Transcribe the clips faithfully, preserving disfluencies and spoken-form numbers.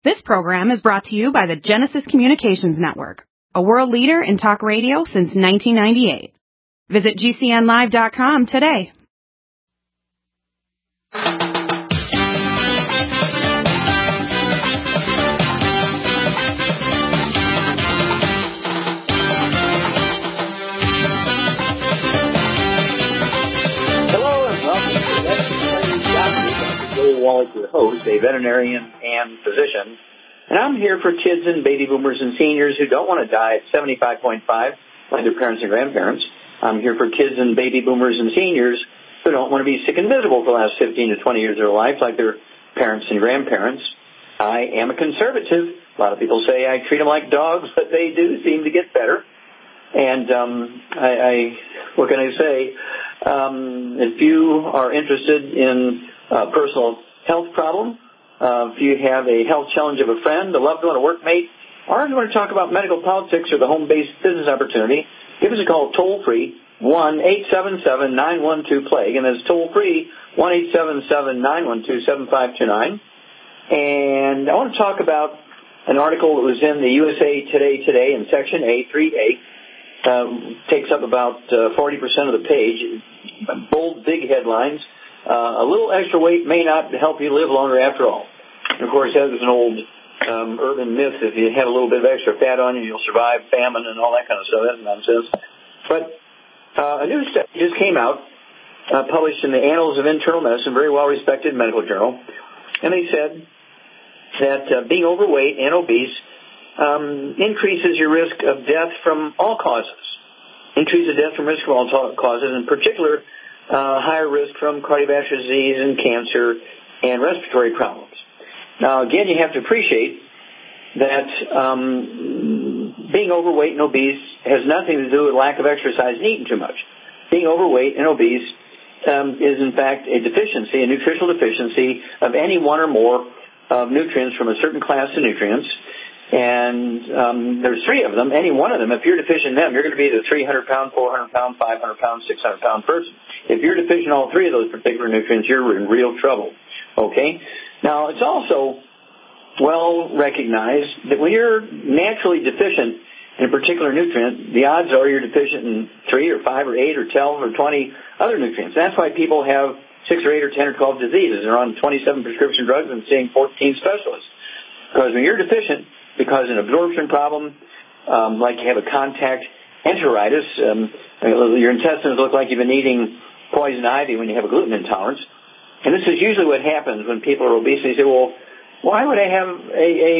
This program is brought to you by the Genesis Communications Network, a world leader in talk radio since nineteen ninety-eight. Visit G C N live dot com today. Wallach, your host, a veterinarian and physician, and I'm here for kids and baby boomers and seniors who don't want to die at seventy-five point five like their parents and grandparents. I'm here for kids and baby boomers and seniors who don't want to be sick and miserable for the last fifteen to twenty years of their life like their parents and grandparents. I am a conservative. A lot of people say I treat them like dogs, but they do seem to get better. And um, I, I, what can I say? Um, if you are interested in uh, personal health problem, uh, if you have a health challenge of a friend, a loved one, a workmate, or if you want to talk about medical politics or the home-based business opportunity, give us a call toll-free, one eight seven seven, nine one two, plague, and that's toll-free, one eight seven seven, nine one two, seven five two nine. And I want to talk about an article that was in the U S A Today today in Section A, three A. Um, takes up about uh, forty percent of the page. Bold, big headlines. Uh, a little extra weight may not help you live longer after all. And of course, that was an old um, urban myth. If you have a little bit of extra fat on you, you'll survive famine and all that kind of stuff. That's nonsense. But uh, a new study just came out, uh, published in the Annals of Internal Medicine, very well-respected medical journal. And they said that uh, being overweight and obese um, increases your risk of death from all causes. Increases death from risk from all ta- causes, in particular, Uh, higher risk from cardiovascular disease and cancer and respiratory problems. Now, again, you have to appreciate that um, being overweight and obese has nothing to do with lack of exercise and eating too much. Being overweight and obese um, is, in fact, a deficiency, a nutritional deficiency of any one or more of nutrients from a certain class of nutrients. And um, there's three of them. Any one of them, if you're deficient in them, you're going to be the three hundred pound, four hundred pound, five hundred pound, six hundred pound person. If you're deficient in all three of those particular nutrients, you're in real trouble. Okay? Now, it's also well recognized that when you're naturally deficient in a particular nutrient, the odds are you're deficient in three or five or eight or twelve or twenty other nutrients. That's why people have six or eight or ten or twelve diseases. They're on twenty-seven prescription drugs and seeing fourteen specialists. Because when you're deficient, because an absorption problem, um, like you have a contact enteritis, um, your intestines look like you've been eating poison ivy when you have a gluten intolerance. And this is usually what happens when people are obese. They say, well, why would I have a, a,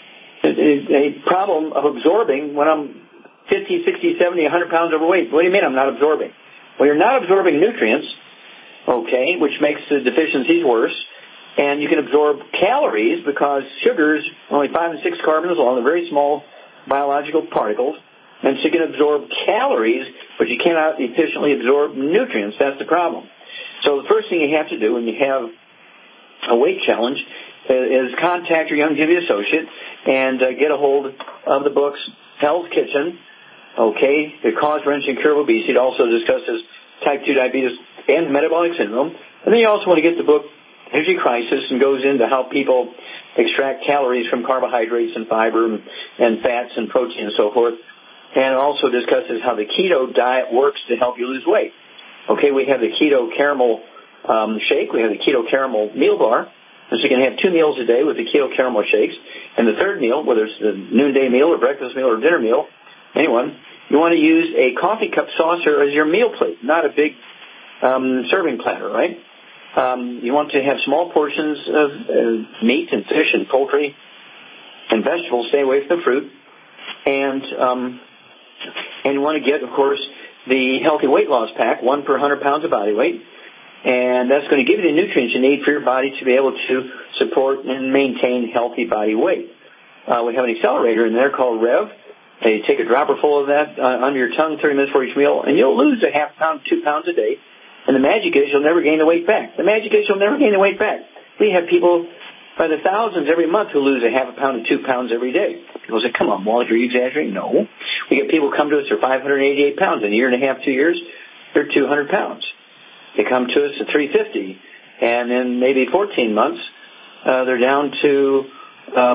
a, a problem of absorbing when I'm fifty, sixty, seventy, one hundred pounds overweight? What do you mean I'm not absorbing? Well, you're not absorbing nutrients, okay, which makes the deficiencies worse. And you can absorb calories because sugars are only five and six carbons long, they're very small biological particles. And so you can absorb calories, but you cannot efficiently absorb nutrients. That's the problem. So the first thing you have to do when you have a weight challenge is contact your Youngevity associate and uh, get a hold of the books Hell's Kitchen, okay, The Cause, Wrench, and Cure of Obesity. It also discusses type two diabetes and metabolic syndrome. And then you also want to get the book Energy Crisis, and goes into how people extract calories from carbohydrates and fiber and, and fats and protein and so forth. And it also discusses how the keto diet works to help you lose weight. Okay, we have the keto caramel um, shake. We have the keto caramel meal bar. And so you can have two meals a day with the keto caramel shakes. And the third meal, whether it's the noonday meal or breakfast meal or dinner meal, anyone, you want to use a coffee cup saucer as your meal plate, not a big um, serving platter, right? Um, you want to have small portions of uh, meat and fish and poultry and vegetables. Stay away from the fruit. And um, and you want to get, of course, the Healthy Weight Loss Pack, one per one hundred pounds of body weight. And that's going to give you the nutrients you need for your body to be able to support and maintain healthy body weight. Uh, we have an accelerator in there called Rev. You take a dropper full of that uh, under your tongue thirty minutes before each meal, and you'll lose a half pound, two pounds a day. And the magic is you'll never gain the weight back. The magic is you'll never gain the weight back. We have people by the thousands every month who lose a half a pound to two pounds every day. People say, come on, Walt, are you exaggerating? No. We get people come to us, they're five hundred eighty-eight pounds. In a year and a half, two years, they're two hundred pounds. They come to us at three fifty. And in maybe fourteen months, uh, they're down to um,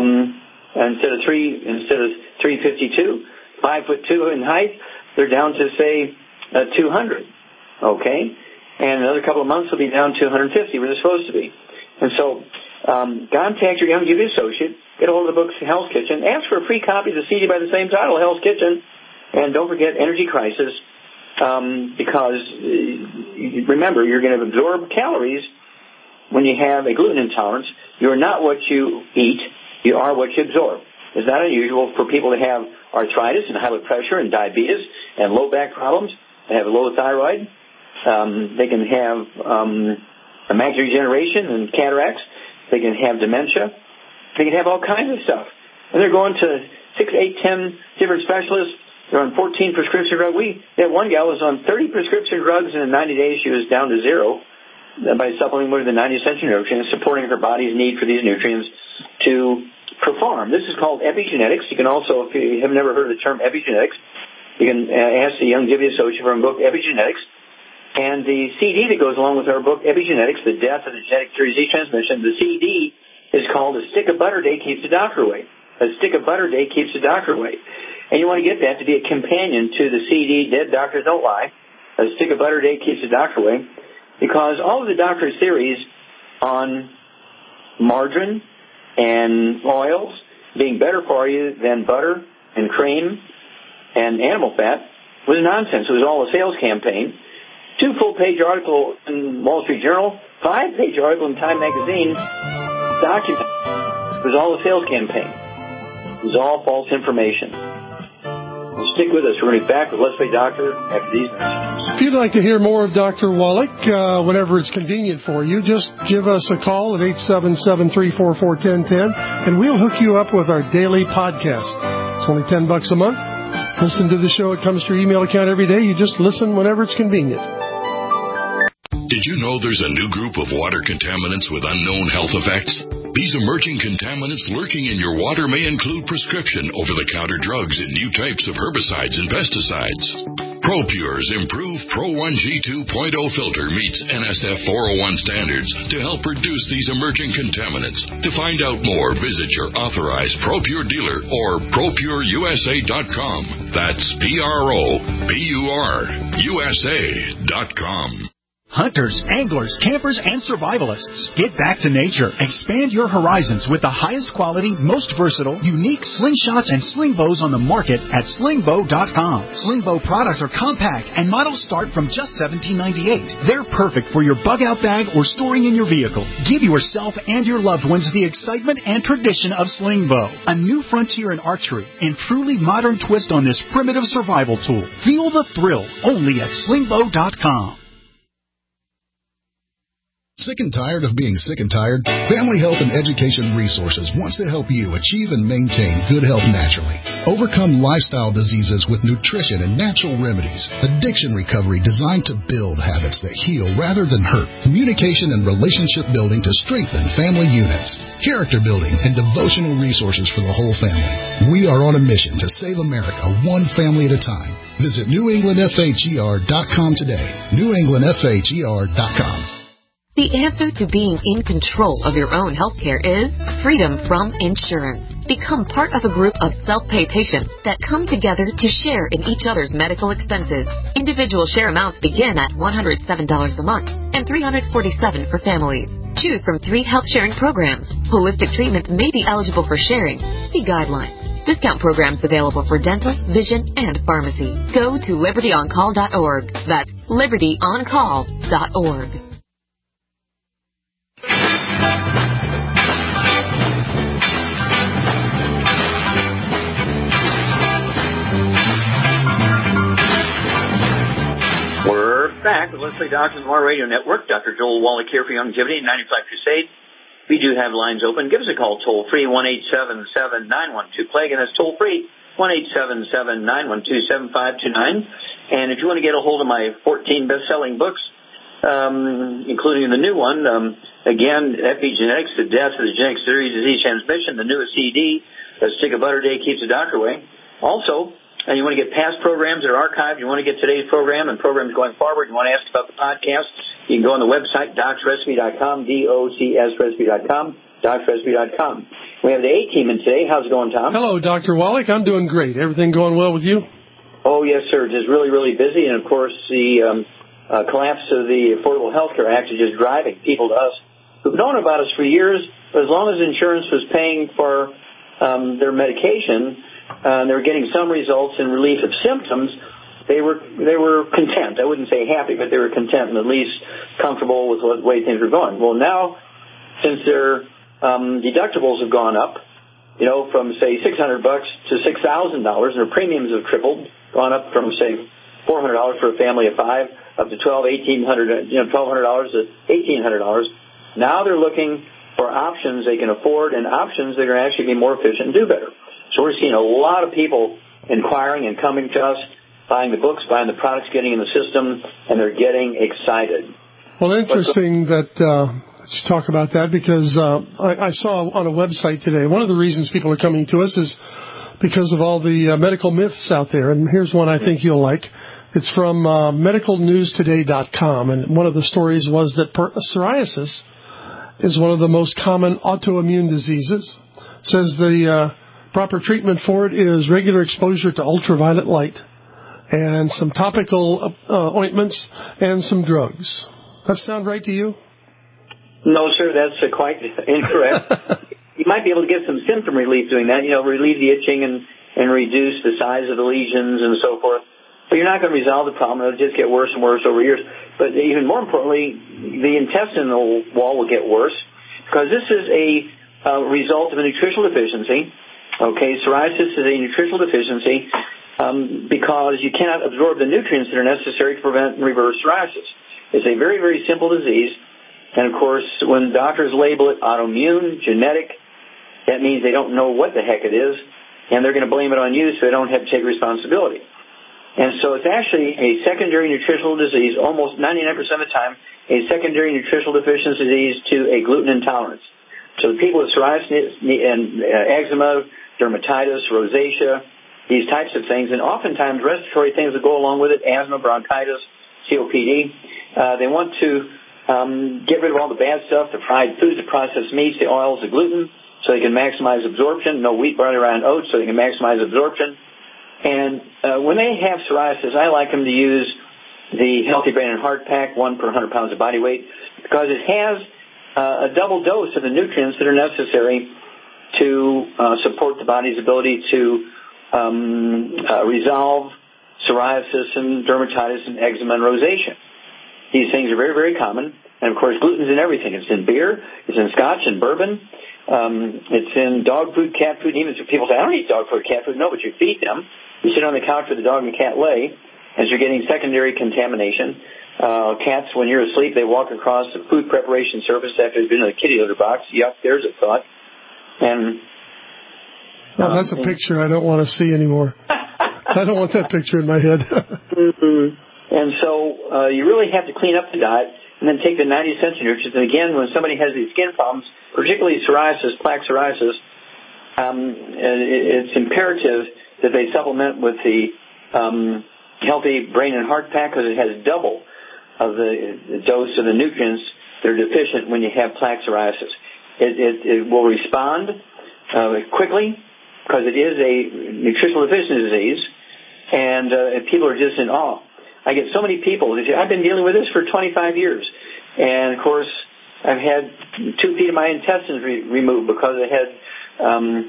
um, instead of three, instead of three fifty-two, five foot two in height, they're down to say uh, two hundred. Okay, and another couple of months they'll be down to one hundred fifty, where they're supposed to be. And so, um, contact your Young Giving associate, get a hold of the book Hell's Kitchen, ask for a free copy of the C D by the same title, Hell's Kitchen, and don't forget Energy Crisis, um, because uh, remember, you're going to absorb calories when you have a gluten intolerance. You're not what you eat, you are what you absorb. It's not unusual for people to have arthritis and high blood pressure and diabetes and low back problems, and have low thyroid. Um, they can have um, a macular degeneration and cataracts. They can have dementia. They can have all kinds of stuff. And they're going to six, eight, ten different specialists. They're on fourteen prescription drugs. We had one gal was on thirty prescription drugs, and in ninety days she was down to zero by supplementing with the ninety essential nutrients, supporting her body's need for these nutrients to perform. This is called epigenetics. You can also, if you have never heard of the term epigenetics, you can ask the Young Giving Associate for a book, Epigenetics. And the C D that goes along with our book, Epigenetics, The Death of the Genetic Disease Transmission, the C D is called A Stick of Butter a Day Keeps the Doctor Away. A Stick of Butter a Day Keeps the Doctor Away. And you want to get that to be a companion to the C D, Dead Doctors Don't Lie. A Stick of Butter a Day Keeps the Doctor Away. Because all of the doctor's theories on margarine and oils being better for you than butter and cream and animal fat was nonsense. It was all a sales campaign. Two full-page article in Wall Street Journal, five-page article in Time Magazine, document. It was all a sales campaign. It was all false information. Well, stick with us. We're going to be back with Let's Play Doctor after these messages. If you'd like to hear more of Doctor Wallach, uh, whenever it's convenient for you, just give us a call at eight seven seven, three four four, one zero one zero, and we'll hook you up with our daily podcast. It's only ten bucks a month. Listen to the show. It comes to your email account every day. You just listen whenever it's convenient. Did you know there's a new group of water contaminants with unknown health effects? These emerging contaminants lurking in your water may include prescription over-the-counter drugs and new types of herbicides and pesticides. ProPure's improved Pro one G two point oh filter meets N S F four oh one standards to help reduce these emerging contaminants. To find out more, visit your authorized ProPure dealer or Pro Pure U S A dot com. That's P R O P U R U S A dot com. Hunters, anglers, campers, and survivalists. Get back to nature. Expand your horizons with the highest quality, most versatile, unique slingshots and sling bows on the market at sling bow dot com. Sling bow products are compact and models start from just seventeen ninety-eight. They're perfect for your bug-out bag or storing in your vehicle. Give yourself and your loved ones the excitement and tradition of sling bow. A new frontier in archery and truly modern twist on this primitive survival tool. Feel the thrill only at sling bow dot com. Sick and tired of being sick and tired? Family Health and Education Resources wants to help you achieve and maintain good health naturally. Overcome lifestyle diseases with nutrition and natural remedies. Addiction recovery designed to build habits that heal rather than hurt. Communication and relationship building to strengthen family units. Character building and devotional resources for the whole family. We are on a mission to save America one family at a time. Visit new england f h e r dot com today. new england f h e r dot com. The answer to being in control of your own healthcare is freedom from insurance. Become part of a group of self-pay patients that come together to share in each other's medical expenses. Individual share amounts begin at one hundred seven dollars a month and three hundred forty-seven dollars for families. Choose from three health sharing programs. Holistic treatments may be eligible for sharing. See guidelines. Discount programs available for dental, vision, and pharmacy. Go to liberty on call dot org. That's liberty on call dot org. We're back with Let's Play Doctors on our radio network. Doctor Joel Wallach here for Longevity and ninety-five Crusade. We do have lines open. Give us a call toll free, one eight seven seven, nine one two, plague, and that's toll free, one eight seven seven, nine one two, seven five two nine. And if you want to get a hold of my fourteen best-selling books, um, including the new one, um, again, Epigenetics, The Death of the Genetic Disease Transmission, the newest C D, A Stick of Butter a Day Keeps the Doctor Away. Also, and you want to get past programs that are archived, you want to get today's program and programs going forward, you want to ask about the podcast, you can go on the website, docs recipe dot com, D O C S recipe dot com, docs recipe dot com. We have the A-team in today. How's it going, Tom? Hello, Doctor Wallach. I'm doing great. Everything going well with you? Oh, yes, sir. Just really, really busy. And, of course, the um, uh, collapse of the Affordable Health Care Act is just driving people to us who've known about us for years. But as long as insurance was paying for um, their medication, uh, and they were getting some results in relief of symptoms, they were they were content. I wouldn't say happy, but they were content and at least comfortable with what way things were going. Well, now, since their um, deductibles have gone up, you know, from, say, six hundred bucks to six thousand dollars, and their premiums have tripled, gone up from, say, four hundred dollars for a family of five up to twelve, eighteen hundred, you know, twelve hundred dollars to eighteen hundred dollars. Now they're looking for options they can afford and options that are actually be more efficient and do better. So we're seeing a lot of people inquiring and coming to us, buying the books, buying the products, getting in the system, and they're getting excited. Well, interesting that uh, you talk about that because uh, I, I saw on a website today, one of the reasons people are coming to us is because of all the uh, medical myths out there. And here's one I think you'll like. It's from uh, medical news today dot com, and one of the stories was that per- psoriasis is one of the most common autoimmune diseases. It says the uh, proper treatment for it is regular exposure to ultraviolet light and some topical uh, ointments and some drugs. That sound right to you? No, sir, that's uh, quite incorrect. You might be able to get some symptom relief doing that, you know, relieve the itching and, and reduce the size of the lesions and so forth. But you're not going to resolve the problem. It'll just get worse and worse over years. But even more importantly, the intestinal wall will get worse because this is a uh, result of a nutritional deficiency. Okay, psoriasis is a nutritional deficiency um, because you cannot absorb the nutrients that are necessary to prevent and reverse psoriasis. It's a very, very simple disease. And, of course, when doctors label it autoimmune, genetic, that means they don't know what the heck it is, and they're going to blame it on you so they don't have to take responsibility. And so it's actually a secondary nutritional disease, almost ninety-nine percent of the time, a secondary nutritional deficiency disease to a gluten intolerance. So the people with psoriasis and uh, eczema, dermatitis, rosacea, these types of things, and oftentimes respiratory things that go along with it, asthma, bronchitis, C O P D, uh, they want to um, get rid of all the bad stuff, the fried foods, the processed meats, the oils, the gluten, so they can maximize absorption, no wheat, barley, rye, and oats, so they can maximize absorption. And uh, when they have psoriasis, I like them to use the Healthy Brain and Heart Pack, one per one hundred pounds of body weight, because it has uh, a double dose of the nutrients that are necessary to uh, support the body's ability to um, uh, resolve psoriasis and dermatitis and eczema and rosacea. These things are very, very common. And, of course, gluten's in everything. It's in beer. It's in scotch and bourbon. Um, it's in dog food, cat food. Even if people say, I don't eat dog food, cat food. No, but you feed them. You sit on the couch where the dog and cat lay, as you're getting secondary contamination. Uh, cats, when you're asleep, they walk across the food preparation surface after they've been in the kitty litter box. Yuck, there's a thought. And well, that's a picture I don't want to see anymore. I don't want that picture in my head. mm-hmm. And so uh, you really have to clean up the diet and then take the ninety essential nutrients. And again, when somebody has these skin problems, particularly psoriasis, plaque psoriasis, um, it's imperative that they supplement with the um, Healthy Brain and Heart Pack because it has double of the dose of the nutrients that are deficient when you have plaque psoriasis. It, it, it will respond uh, quickly because it is a nutritional deficiency disease, and uh, people are just in awe. I get so many people that say, I've been dealing with this for twenty-five years. And, of course, I've had two feet of my intestines re- removed because I had um,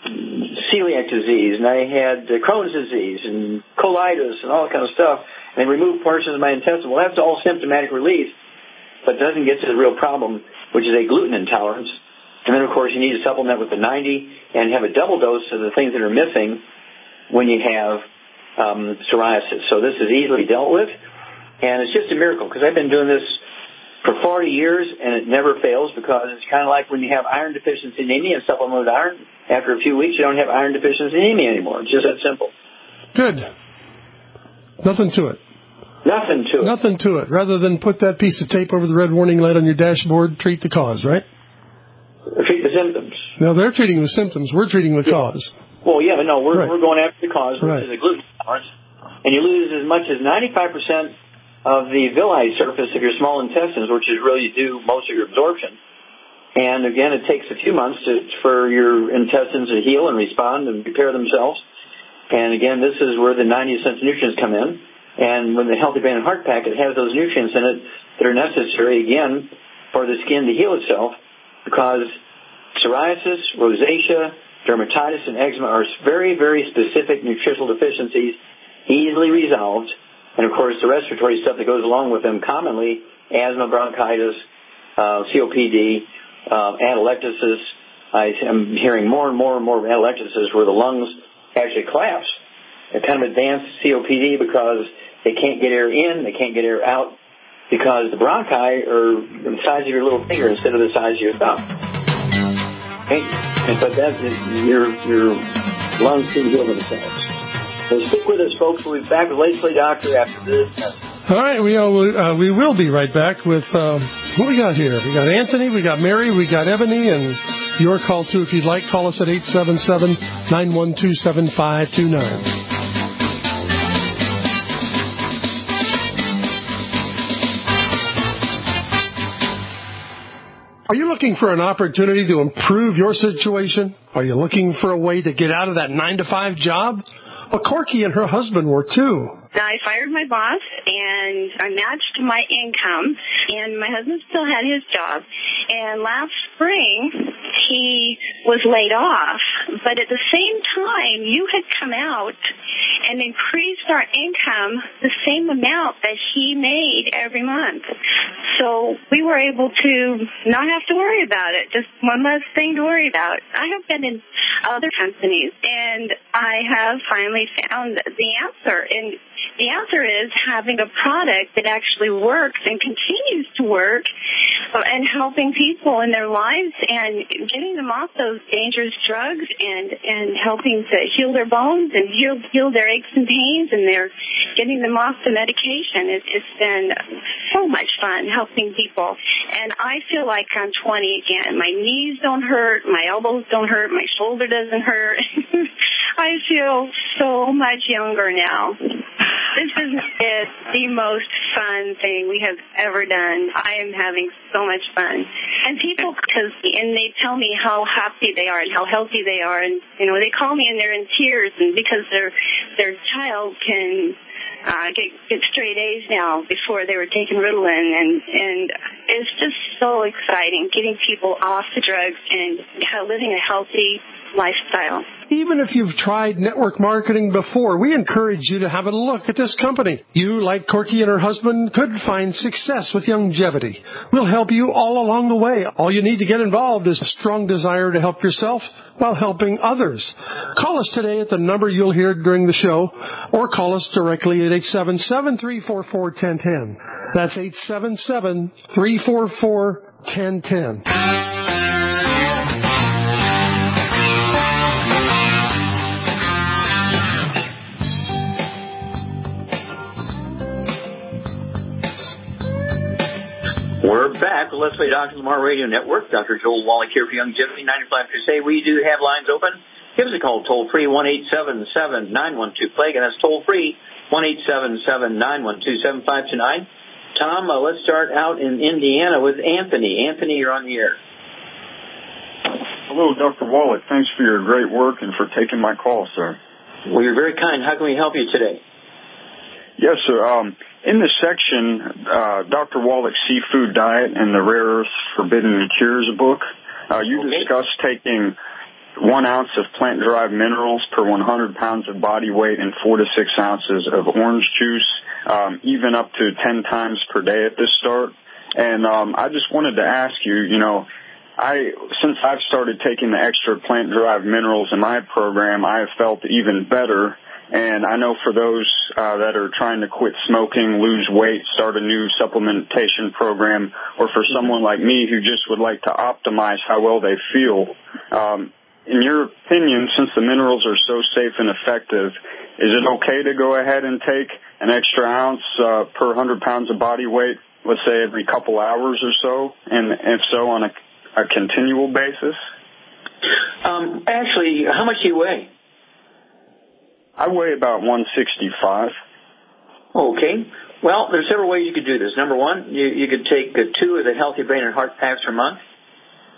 celiac disease, and I had Crohn's disease and colitis and all that kind of stuff. And they removed portions of my intestine. Well, that's all symptomatic relief, but it doesn't get to the real problem, which is a gluten intolerance. And then, of course, you need to supplement with the ninety and have a double dose of the things that are missing when you have Um, psoriasis. So this is easily dealt with, and it's just a miracle because I've been doing this for forty years and it never fails because it's kind of like when you have iron deficiency anemia and supplement with iron. After a few weeks, you don't have iron deficiency anemia anymore. It's just that simple. Good. Nothing to it. Nothing to it. Nothing to it. Rather than put that piece of tape over the red warning light on your dashboard, treat the cause, right? Treat the symptoms. No, they're treating the symptoms. We're treating the yeah. cause. Well, yeah, but no, we're, right. we're going after the cause, which right. is a gluten intolerance. And you lose as much as ninety-five percent of the villi surface of your small intestines, which is really you do most of your absorption. And again, it takes a few months to, for your intestines to heal and respond and repair themselves. And again, this is where the ninety essential nutrients come in. And when the Healthy Brain and Heart Pack, it has those nutrients in it that are necessary, again, for the skin to heal itself, because psoriasis, rosacea, dermatitis, and eczema are very, very specific nutritional deficiencies, easily resolved. And, of course, the respiratory stuff that goes along with them, commonly asthma, bronchitis, uh, C O P D, uh, atelectasis. I am hearing more and more and more atelectasis where the lungs actually collapse. A kind of advanced C O P D because they can't get air in, they can't get air out, because the bronchi are the size of your little finger instead of the size of your thumb. Okay? And but that is, your your lungs can heal themselves. So stick with us, folks. We'll be back with Lady Play Doctor after this. All right, we uh, we will be right back with uh, what we got here. We got Anthony, we got Mary, we got Ebony, and your call too. If you'd like, call us at eight seven seven, nine one two, seven five two nine. Are you looking for an opportunity to improve your situation? Are you looking for a way to get out of that nine to five job? Well, Corky and her husband were too. I fired my boss, and I matched my income, and my husband still had his job. And last spring, he was laid off, but at the same time, you had come out and increased our income the same amount that he made every month. So we were able to not have to worry about it, just one less thing to worry about. I have been in other companies, and I have finally found the answer. And the answer is having a product that actually works and continues to work, and helping people in their lives and getting them off those dangerous drugs, and, and helping to heal their bones and heal, heal their aches and pains, and they're getting them off the medication. It, it's been so much fun helping people. And I feel like I'm twenty again. My knees don't hurt, my elbows don't hurt, my shoulder doesn't hurt. I feel so much younger now. This is it, the most fun thing we have ever done. I am having so much fun. And people, cause, and they tell me how happy they are and how healthy they are. And, you know, they call me and they're in tears, and because their their child can uh, get, get straight A's now before they were taking Ritalin. And, and it's just so exciting getting people off the drugs and living a healthy lifestyle. Even if you've tried network marketing before, we encourage you to have a look at this company. You, like Corky and her husband, could find success with longevity. We'll help you all along the way. All you need to get involved is a strong desire to help yourself while helping others. Call us today at the number you'll hear during the show, or call us directly at eight seven seven, three four four, one zero one zero. That's eight seven seven, three four four, one zero one zero. We're back with Let's Play Doctor Lamar Radio Network. Doctor Joel Wallach here for Longevity ninety-five Crusade. We do have lines open. Give us a call toll-free, one eight seven seven, nine one two, plague, and that's toll-free, one eight seven seven, nine one two, seven five two nine. Tom, uh, let's start out in Indiana with Anthony. Anthony, you're on the air. Hello, Doctor Wallach. Thanks for your great work and for taking my call, sir. Well, you're very kind. How can we help you today? Yes, sir. Um, in this section, uh, Doctor Wallach's Seafood Diet and the Rare Earths Forbidden Cures book, uh, you okay. discuss taking one ounce of plant-derived minerals per one hundred pounds of body weight and four to six ounces of orange juice, um, even up to ten times per day at this start. And um, I just wanted to ask you, you know, I since I've started taking the extra plant-derived minerals in my program, I have felt even better. And I know for those uh, that are trying to quit smoking, lose weight, start a new supplementation program, or for someone like me who just would like to optimize how well they feel, um, in your opinion, since the minerals are so safe and effective, is it okay to go ahead and take an extra ounce uh, per one hundred pounds of body weight, let's say every couple hours or so, and if so, on a, a continual basis? Um, actually, how much do you weigh? I weigh about one sixty-five. Okay. Well, there's several ways you could do this. Number one, you, you could take uh, two of the Healthy Brain and Heart Packs per month.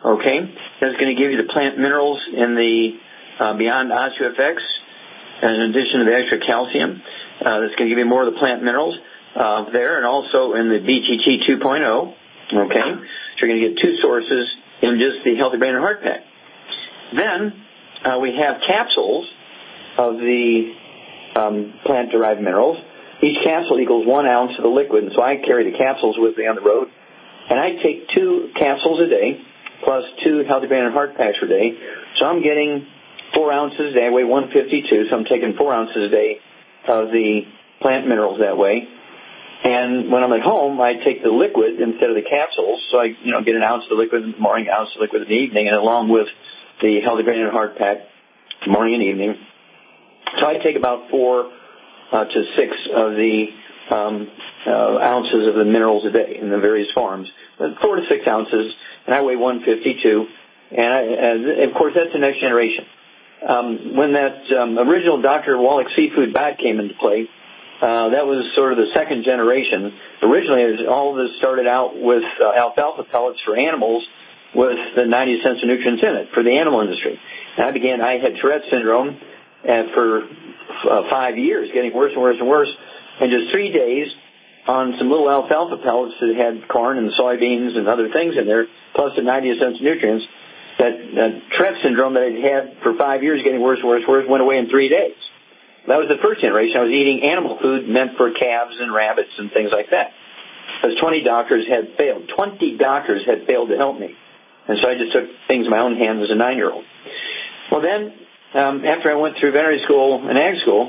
Okay? That's going to give you the plant minerals in the uh, Beyond OsteoFX, in addition to the extra calcium. Uh, that's going to give you more of the plant minerals uh, there, and also in the B T T two point oh. Okay? So you're going to get two sources in just the Healthy Brain and Heart Pack. Then uh, we have capsules of the um, plant-derived minerals. Each capsule equals one ounce of the liquid, and so I carry the capsules with me on the road. And I take two capsules a day, plus two Healthy Brain and Heart Packs per day. So I'm getting four ounces a day. I weigh one fifty-two, so I'm taking four ounces a day of the plant minerals that way. And when I'm at home, I take the liquid instead of the capsules. So I, you know, get an ounce of the liquid in the morning, an ounce of liquid in the evening, and along with the Healthy Brain and Heart Pack morning and evening. So I take about four uh, to six of the um, uh, ounces of the minerals a day in the various forms. Four to six ounces, and I weigh one fifty-two. And, I, and of course, that's the next generation. Um, when that um, original Doctor Wallach seafood diet came into play, uh, that was sort of the second generation. Originally, all of this started out with uh, alfalfa pellets for animals with the ninety essential nutrients in it for the animal industry. And I began, I had Tourette syndrome and for uh, five years, getting worse and worse and worse. And just three days on some little alfalfa pellets that had corn and soybeans and other things in there, plus the ninety essential nutrients, that uh, Tourette syndrome that I'd had for five years, getting worse and worse and worse, went away in three days. That was the first generation. I was eating animal food meant for calves and rabbits and things like that. Because twenty doctors had failed. twenty doctors had failed to help me. And so I just took things in my own hands as a nine-year-old. Well, then, um, after I went through veterinary school and ag school,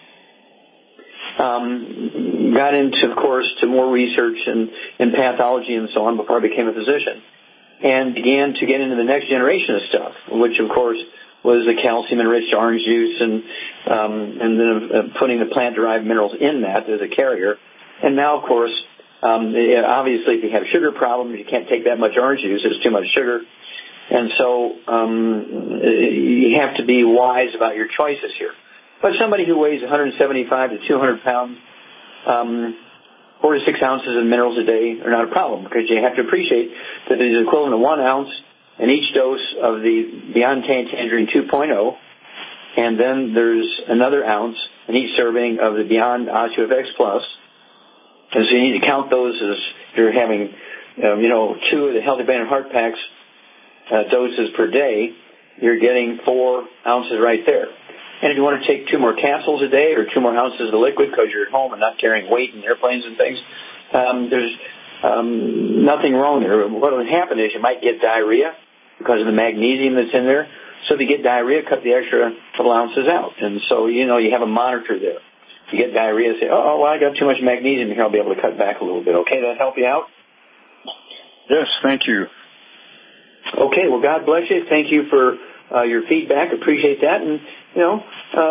um, got into, of course, to more research and, and pathology and so on before I became a physician, and began to get into the next generation of stuff, which, of course, was the calcium-enriched orange juice and um, and then uh, putting the plant-derived minerals in that as a carrier. And now, of course, um, obviously, if you have sugar problems, you can't take that much orange juice. It's too much sugar. And so um, you have to be wise about your choices here. But somebody who weighs one seventy-five to two hundred pounds, um, four to six ounces of minerals a day are not a problem, because you have to appreciate that there's equivalent of one ounce in each dose of the Beyond Tangerine two point oh, and then there's another ounce in each serving of the Beyond OsteoFX Plus. And so you need to count those as you're having, um, you know, two of the Healthy Brain and Heart Packs uh, doses per day. You're getting four ounces right there. And if you want to take two more capsules a day or two more ounces of the liquid because you're at home and not carrying weight in airplanes and things, um, there's um, nothing wrong there. What will happen is you might get diarrhea because of the magnesium that's in there. So if you get diarrhea, cut the extra couple ounces out. And so, you know, you have a monitor there. If you get diarrhea, say, oh, well, I got too much magnesium here. I'll be able to cut back a little bit. Okay, that help you out? Yes, thank you. Okay, well, God bless you. Thank you for uh, your feedback. Appreciate that. And, you know,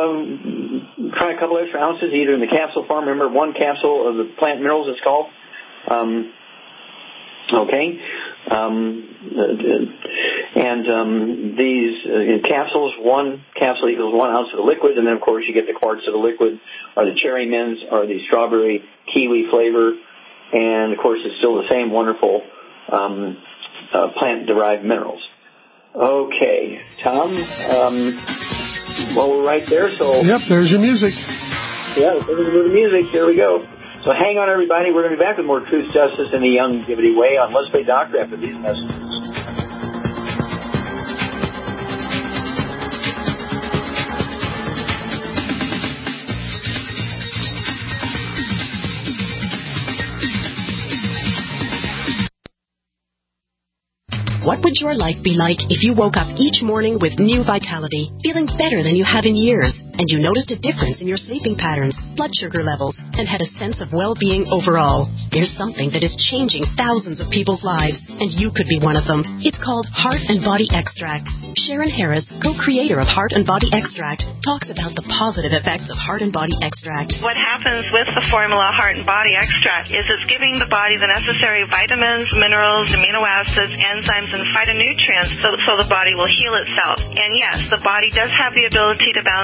um, try a couple extra ounces either in the capsule form. Remember, one capsule of the plant minerals, it's called. Um, okay. Um, and um, these uh, capsules, one capsule equals one ounce of the liquid, and then, of course, you get the quarts of the liquid, or the cherry mints, or the strawberry kiwi flavor. And, of course, it's still the same wonderful um, uh, plant-derived minerals. Okay, Tom, um, well, we're right there, so... Yep, there's your music. Yeah, there's the music. Here we go. So hang on, everybody. We're going to be back with more Truth, Justice, and the Youngevity Way on Let's Play Doctor after these messages. What would your life be like if you woke up each morning with new vitality, feeling better than you have in years, and you noticed a difference in your sleeping patterns, blood sugar levels, and had a sense of well-being overall? There's something that is changing thousands of people's lives, and you could be one of them. It's called Heart and Body Extract. Sharon Harris, co-creator of Heart and Body Extract, talks about the positive effects of Heart and Body Extract. What happens with the formula Heart and Body Extract is it's giving the body the necessary vitamins, minerals, amino acids, enzymes, and phytonutrients so, so the body will heal itself. And yes, the body does have the ability to balance blood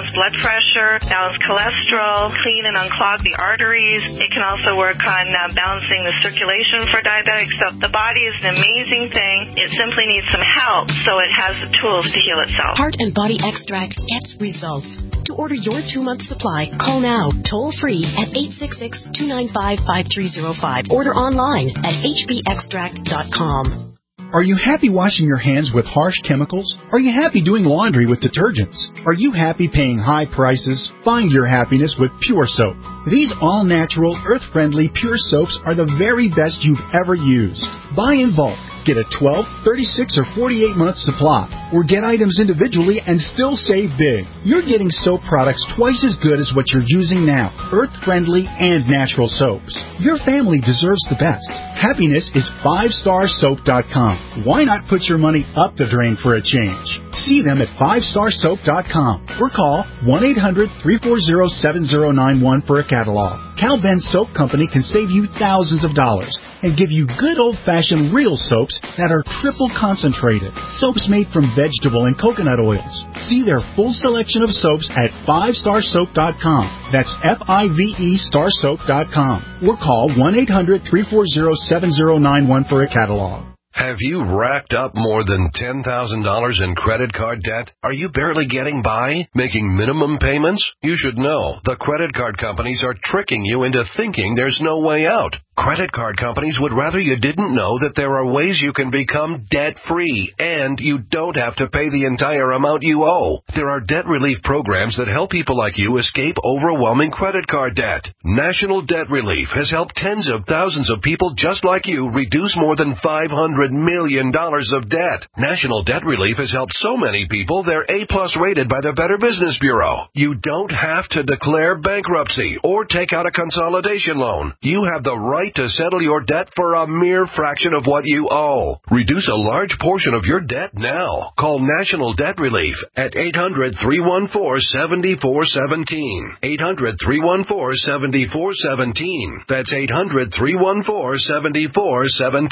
pressure, balance cholesterol, clean and unclog the arteries. It can also work on uh, balancing the circulation for diabetics. So the body is an amazing thing. It simply needs some help, so it has the tools to heal itself. Heart and Body Extract gets results. To order your two-month supply, call now, toll-free at eight six six, two nine five, five three zero five. Order online at h b extract dot com. Are you happy washing your hands with harsh chemicals? Are you happy doing laundry with detergents? Are you happy paying high prices? Find your happiness with Pure Soap. These all-natural, earth-friendly Pure Soaps are the very best you've ever used. Buy in bulk. Get a twelve, thirty-six, or forty-eight month supply, or get items individually and still save big. You're getting soap products twice as good as what you're using now, earth-friendly and natural soaps. Your family deserves the best. Happiness is five star soap dot com. Why not put your money up the drain for a change? See them at five star soap dot com or call one eight hundred, three four zero, seven zero nine one for a catalog. Cal Ben Soap Company can save you thousands of dollars and give you good old-fashioned real soaps that are triple concentrated. Soaps made from vegetable and coconut oils. See their full selection of soaps at five star soap dot com. That's F I V E star soap dot com. Or call one eight hundred, three four zero, seven zero nine one for a catalog. Have you racked up more than ten thousand dollars in credit card debt? Are you barely getting by, making minimum payments? You should know the credit card companies are tricking you into thinking there's no way out. Credit card companies would rather you didn't know that there are ways you can become debt-free, and you don't have to pay the entire amount you owe. There are debt relief programs that help people like you escape overwhelming credit card debt. National Debt Relief has helped tens of thousands of people just like you reduce more than five hundred million dollars of debt. National Debt Relief has helped so many people they're A-plus rated by the Better Business Bureau. You don't have to declare bankruptcy or take out a consolidation loan. You have the right to settle your debt for a mere fraction of what you owe. Reduce a large portion of your debt now. Call National Debt Relief at eight hundred, three one four, seven four one seven. eight hundred, three one four, seven four one seven. That's eight hundred, three one four, seven four one seven.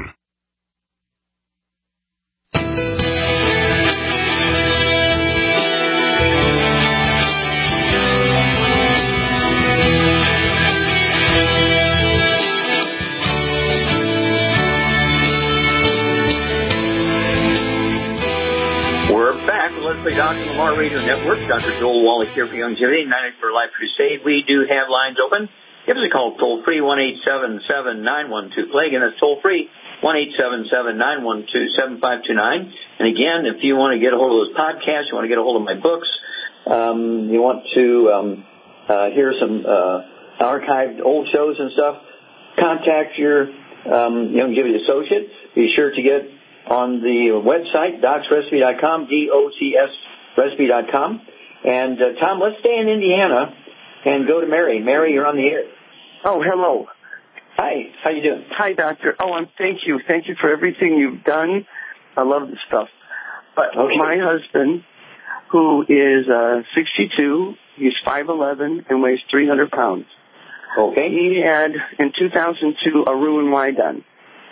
We're back with Let's Play Doctor Lamar Radio Network. Doctor Joel Wallach here for Youngevity, United for Life Crusade. We do have lines open. Give us a call toll free, one eight seven seven, nine one two, play. Again, that's toll free, one eight seven seven, nine one two, seven five two nine. And again, if you want to get a hold of those podcasts, you want to get a hold of my books, um, you want to um, uh, hear some uh, archived old shows and stuff, contact your um, Youngevity associate. Be sure to get on the website, docs recipe dot com, D O C S recipe dot com. And, uh, Tom, let's stay in Indiana and go to Mary. Mary, you're on the air. Oh, hello. Hi. How you doing? Hi, doctor. Oh, I'm, thank you. Thank you for everything you've done. I love this stuff. But okay. My husband, who is uh, sixty-two, he's five eleven and weighs three hundred pounds. Okay. He had, in two thousand two, a Roux-en-Y done.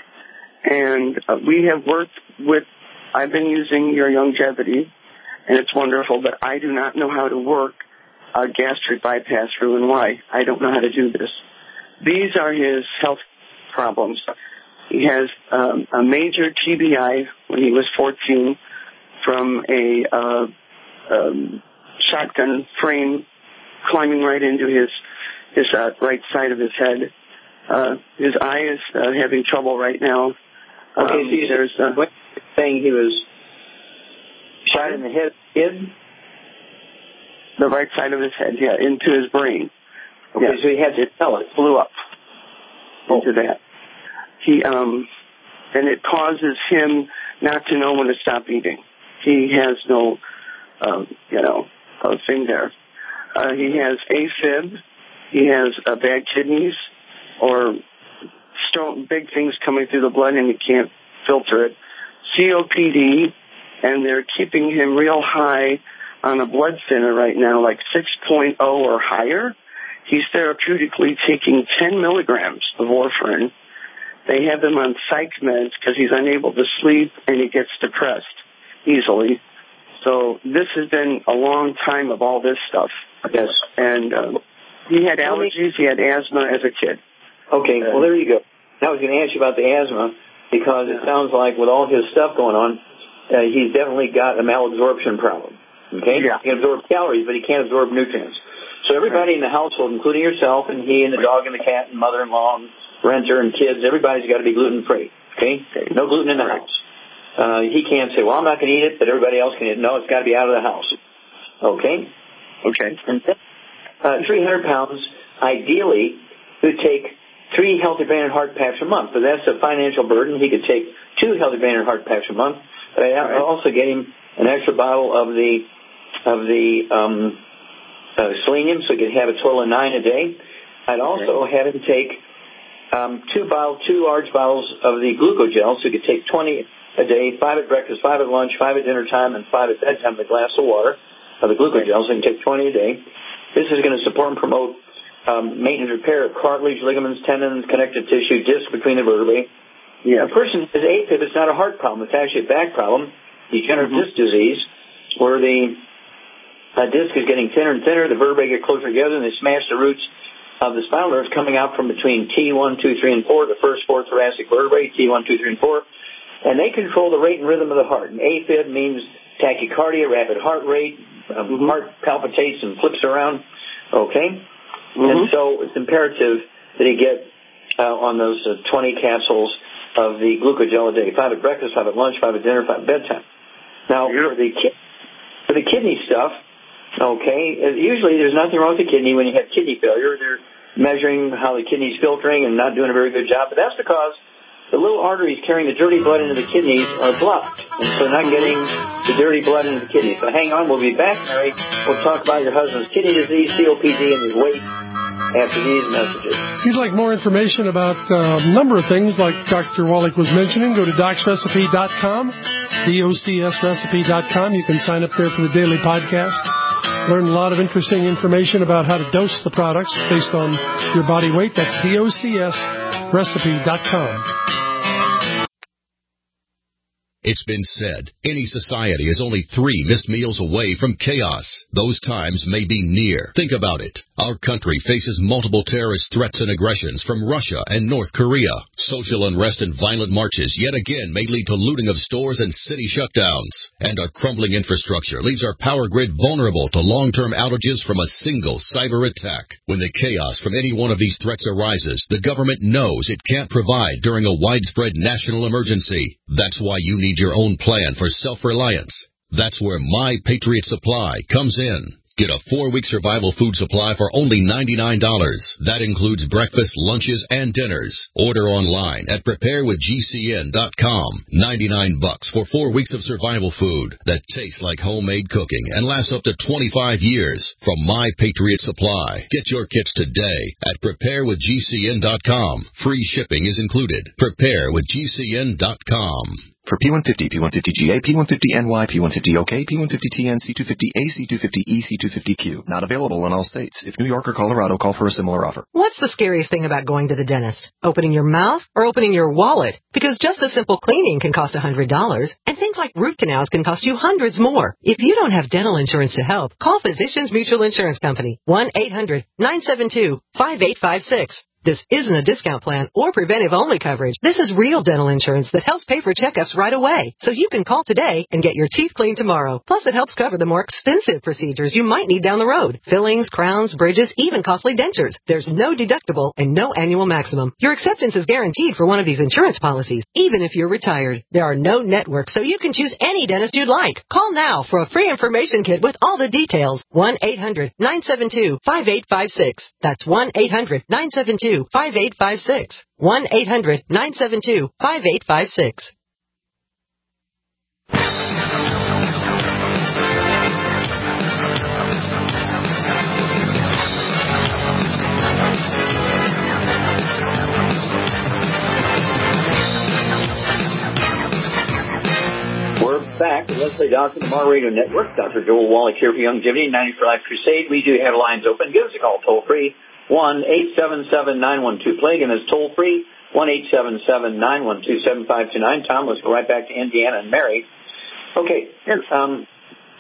And uh, we have worked with, I've been using your Youngevity, and it's wonderful, but I do not know how to work a gastric bypass Roux-en-Y. I don't know how to do this. These are his health problems. He has um, a major T B I when he was fourteen from a uh, um, shotgun frame climbing right into his, his uh, right side of his head. Uh, his eye is uh, having trouble right now. Okay, um, so there's uh, what saying he was shot in the head, head? The right side of his head, yeah, into his brain. Okay, yeah. So he had to tell it. Blew up oh. into that. He, um, and it causes him not to know when to stop eating. He has no, um, you know, uh, thing there. Uh, he has AFib. He has uh, bad kidneys or stone, big things coming through the blood, and he can't filter it. C O P D, and they're keeping him real high on a blood thinner right now, like six point oh or higher. He's therapeutically taking ten milligrams of warfarin. They have him on psych meds because he's unable to sleep and he gets depressed easily. So this has been a long time of all this stuff. Yes. And um, he had allergies, he had asthma as a kid. Okay, well, there you go. Now I was going to ask you about the asthma, because it sounds like with all his stuff going on, uh, he's definitely got a malabsorption problem. Okay? Yeah. He can absorb calories, but he can't absorb nutrients. So everybody in the household, including yourself and he and the dog and the cat and mother-in-law and renter and kids, everybody's got to be gluten-free. Okay? No gluten in the house. Uh, he can't say, well, I'm not going to eat it, but everybody else can eat it. No, it's got to be out of the house. Okay? Okay. And uh, three hundred pounds, ideally, would take three Healthy Brain and Heart packs a month, but that's a financial burden. He could take two Healthy Brain and Heart packs a month. But I also get him an extra bottle of the of the um, uh, selenium, so he could have a total of nine a day. I'd also okay. have him take um, two bottle, two large bottles of the glucogel, so he could take twenty a day, five at breakfast, five at lunch, five at dinner time, and five at bedtime with a glass of water of the glucogel, so he can take twenty a day. This is going to support and promote um, maintenance repair of cartilage, ligaments, tendons, connective tissue, disc between the vertebrae. Yeah. A person with AFib, it's not a heart problem. It's actually a back problem, degenerative mm-hmm. disc disease, where the uh, disc is getting thinner and thinner, the vertebrae get closer together, and they smash the roots of the spinal nerves coming out from between T one, two, three, and four, the first four thoracic vertebrae, T one, two, three, and four, and they control the rate and rhythm of the heart. And AFib means tachycardia, rapid heart rate, um, mm-hmm. heart palpitates and flips around, okay? Mm-hmm. And so it's imperative that he get uh, on those uh, twenty capsules of the glucogel a day, five at breakfast, five at lunch, five at dinner, five at bedtime. Now, for the, ki- for the kidney stuff, okay, usually there's nothing wrong with the kidney when you have kidney failure. They're measuring how the kidney's filtering and not doing a very good job, but that's because the little arteries carrying the dirty blood into the kidneys are blocked, and so not getting the dirty blood into the kidneys. So hang on, we'll be back, Mary. We'll talk about your husband's kidney disease, C O P D, and his weight after these messages. If you'd like more information about uh, a number of things, like Doctor Wallach was mentioning, go to docs recipe dot com, D O C S recipe dot com. You can sign up there for the daily podcast. Learn a lot of interesting information about how to dose the products based on your body weight. That's D O C S recipe dot com. It's been said, any society is only three missed meals away from chaos. Those times may be near. Think about it. Our country faces multiple terrorist threats and aggressions from Russia and North Korea. Social unrest and violent marches yet again may lead to looting of stores and city shutdowns. And our crumbling infrastructure leaves our power grid vulnerable to long-term outages from a single cyber attack. When the chaos from any one of these threats arises, the government knows it can't provide during a widespread national emergency. That's why you need your own plan for self-reliance. That's where My Patriot Supply comes in. Get a four-week survival food supply for only ninety-nine dollars. That includes breakfast, lunches, and dinners. Order online at prepare with G C N dot com. ninety-nine bucks for four weeks of survival food that tastes like homemade cooking and lasts up to twenty-five years from My Patriot Supply. Get your kits today at prepare with G C N dot com. Free shipping is included. prepare with G C N dot com. For P one fifty, P one fifty G A, P one fifty N Y, P one fifty OK, P one fifty T N, C two fifty A, C two fifty E, C two fifty Q. Not available in all states. If New York or Colorado, call for a similar offer. What's the scariest thing about going to the dentist? Opening your mouth or opening your wallet? Because just a simple cleaning can cost one hundred dollars, and things like root canals can cost you hundreds more. If you don't have dental insurance to help, call Physicians Mutual Insurance Company, one eight hundred nine seven two five eight five six. This isn't a discount plan or preventive-only coverage. This is real dental insurance that helps pay for checkups right away. So you can call today and get your teeth cleaned tomorrow. Plus, it helps cover the more expensive procedures you might need down the road. Fillings, crowns, bridges, even costly dentures. There's no deductible and no annual maximum. Your acceptance is guaranteed for one of these insurance policies, even if you're retired. There are no networks, so you can choose any dentist you'd like. Call now for a free information kit with all the details. one eight hundred nine seven two five eight five six. That's one eight hundred nine seven two five eight five six. one eight hundred nine seven two five eight five six. We're back with Leslie Dawson, the Mar Radio Network. Doctor Joel Wallach here for Youngevity, ninety for Life Crusade. We do have lines open. Give us a call toll free. one eight seven seven nine one two play. Again, it's toll free. one eight seven seven nine one two seven five two nine. Tom, let's go right back to Indiana and Mary. Okay, um,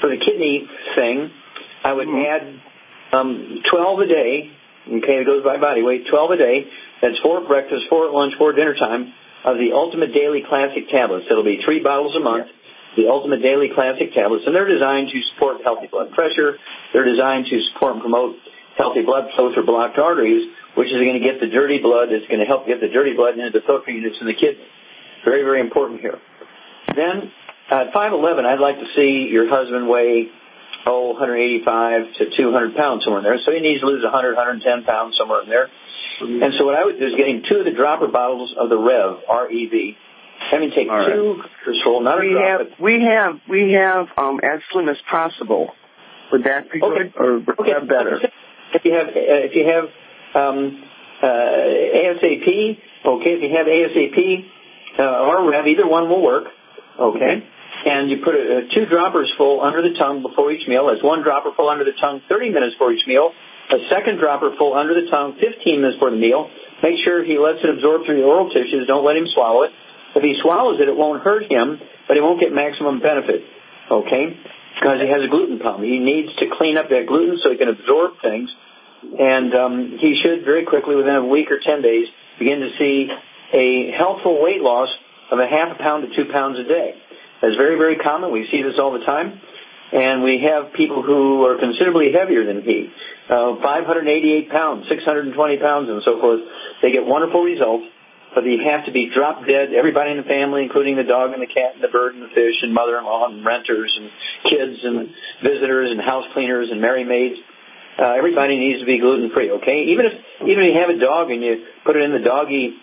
for the kidney thing, I would mm-hmm. add um, twelve a day. Okay, it goes by body weight. twelve a day. That's four at breakfast, four at lunch, four at dinner time of the Ultimate Daily Classic tablets. It'll be three bottles a month. Yeah. The Ultimate Daily Classic tablets, and they're designed to support healthy blood pressure. They're designed to support and promote healthy blood flow through blocked arteries, which is going to get the dirty blood. It's going to help get the dirty blood into the filter units in the kidney. Very, very important here. Then, at five eleven, I'd like to see your husband weigh, oh, one eighty-five to two hundred pounds, somewhere in there. So he needs to lose one hundred, one ten pounds, somewhere in there. Mm-hmm. And so what I would do is get him two of the dropper bottles of the Rev, R E V. Have him take All two, right. full, not we a drop. Have, we have, we have, um, as slim as possible. Would that be okay. good or okay. better? If you have, uh, if you have um, uh, ASAP, okay. If you have ASAP uh, or Rev, either one will work. Okay. And you put uh, two droppers full under the tongue before each meal. That's one dropper full under the tongue, thirty minutes before each meal. A second dropper full under the tongue, fifteen minutes before the meal. Make sure he lets it absorb through the oral tissues. Don't let him swallow it. If he swallows it, it won't hurt him, but he won't get maximum benefit. Okay? Because he has a gluten problem. He needs to clean up that gluten so he can absorb things. And um, he should very quickly, within a week or ten days, begin to see a healthful weight loss of a half a pound to two pounds a day. That's very, very common. We see this all the time. And we have people who are considerably heavier than he, uh, five hundred eighty-eight pounds, six hundred twenty pounds, and so forth. They get wonderful results, but they have to be drop dead. Everybody in the family, including the dog and the cat and the bird and the fish and mother-in-law and renters and kids and visitors and house cleaners and merry maids. Uh, everybody needs to be gluten-free, okay? Even if, even if you have a dog and you put it in the doggy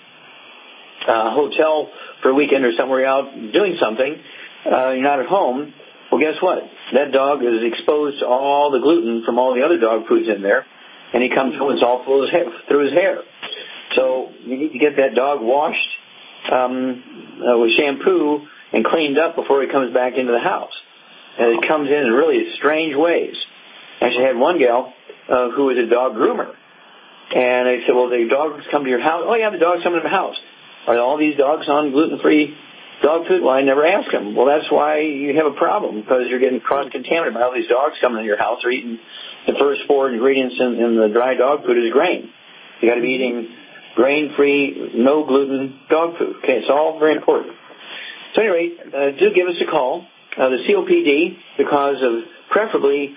uh, hotel for a weekend or somewhere out doing something, uh, you're not at home, well, guess what? That dog is exposed to all the gluten from all the other dog foods in there, and he comes home and it's all through his hair. Through his hair. So you need to get that dog washed um, uh, with shampoo and cleaned up before he comes back into the house. And it comes in in really strange ways. I actually had one gal uh, who was a dog groomer. And I said, well, the dogs come to your house. Oh, yeah, the dogs come to the house. Are all these dogs on gluten-free dog food? Well, I never asked them. Well, that's why you have a problem, because you're getting cross-contaminated by all these dogs coming to your house. They're eating the first four ingredients in, in the dry dog food is grain. You got to be eating grain-free, no-gluten dog food. Okay, it's all very important. So anyway, uh, do give us a call. Uh, the C O P D, because of preferably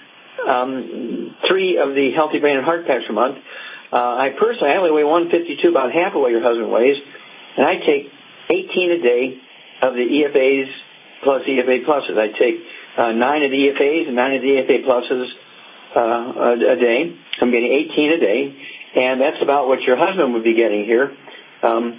um, three of the Healthy Brain and Heart Packs per month. Uh, I personally, I only weigh one fifty-two, about half of what your husband weighs, and I take eighteen a day of the E F As plus E F A pluses. I take uh, nine of the E F As and nine of the E F A pluses uh, a, a day. I'm getting eighteen a day. And that's about what your husband would be getting here. Um,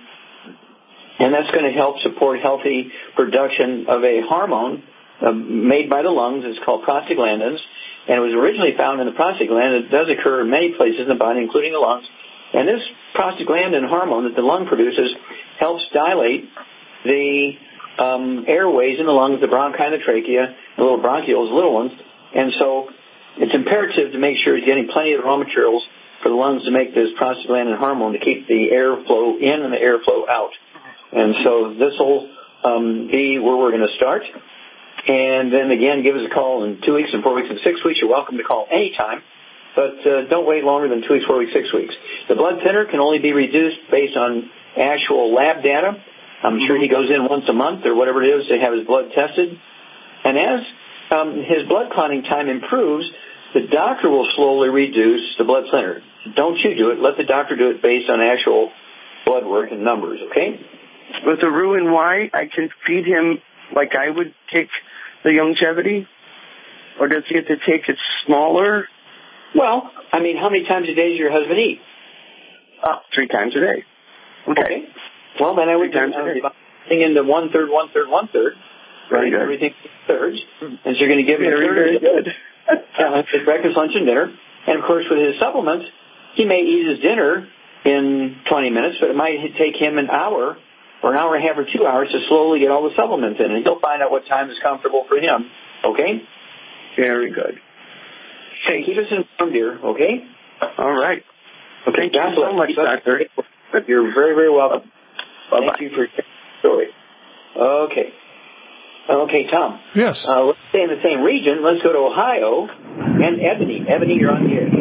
and that's going to help support healthy production of a hormone uh, made by the lungs. It's called prostaglandins. And it was originally found in the prostaglandin. It does occur in many places in the body, including the lungs. And this prostaglandin hormone that the lung produces helps dilate the um, airways in the lungs, the bronchi and the trachea, the little bronchioles, the little ones. And so it's imperative to make sure he's getting plenty of the raw materials for the lungs to make this prostaglandin hormone to keep the airflow in and the airflow out. And so this will um, be where we're going to start. And then, again, give us a call in two weeks and four weeks and six weeks. You're welcome to call anytime, but uh, don't wait longer than two weeks, four weeks, six weeks. The blood thinner can only be reduced based on actual lab data. I'm sure he goes in once a month or whatever it is to have his blood tested. And as um, his blood clotting time improves, the doctor will slowly reduce the blood thinner. Don't you do it. Let the doctor do it based on actual blood work and numbers, okay? With the Roux and Y, I can feed him like I would take the longevity? Or does he have to take it smaller? Well, I mean, how many times a day does your husband eat? Uh, three times a day. Okay. okay. Well, then I would divide everything into one-third, one-third, one-third. Right? Good. Everything thirds. And so you're going to give him very, a third. Very good. uh, his breakfast, lunch, and dinner. And, of course, with his supplements, he may eat his dinner in twenty minutes, but it might take him an hour or an hour and a half or two hours to slowly get all the supplements in. And he'll find out what time is comfortable for him. Okay? Very good. Okay, keep us informed, dear. Okay? All right. Okay, thank you so much, Doctor. You're very, very welcome. Bye-bye. Thank you for your story. Okay. Okay, Tom. Yes. Uh, let's stay in the same region. Let's go to Ohio and Ebony. Ebony, you're on the air.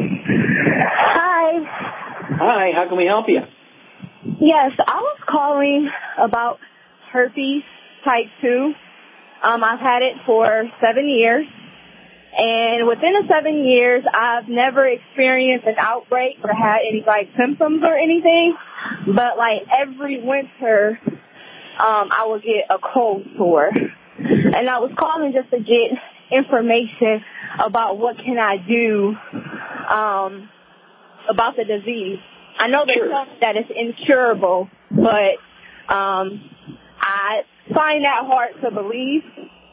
Hi. Hi, how can we help you? Yes, I was calling about herpes type two. Um, I've had it for seven years. And within the seven years, I've never experienced an outbreak or had any, like, symptoms or anything. But, like, every winter, um, I would get a cold sore. And I was calling just to get information about what can I do um, about the disease. I know they tell me that it's incurable, but um, I find that hard to believe.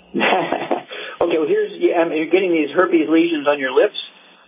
Okay, well, here's, um, you're getting these herpes lesions on your lips?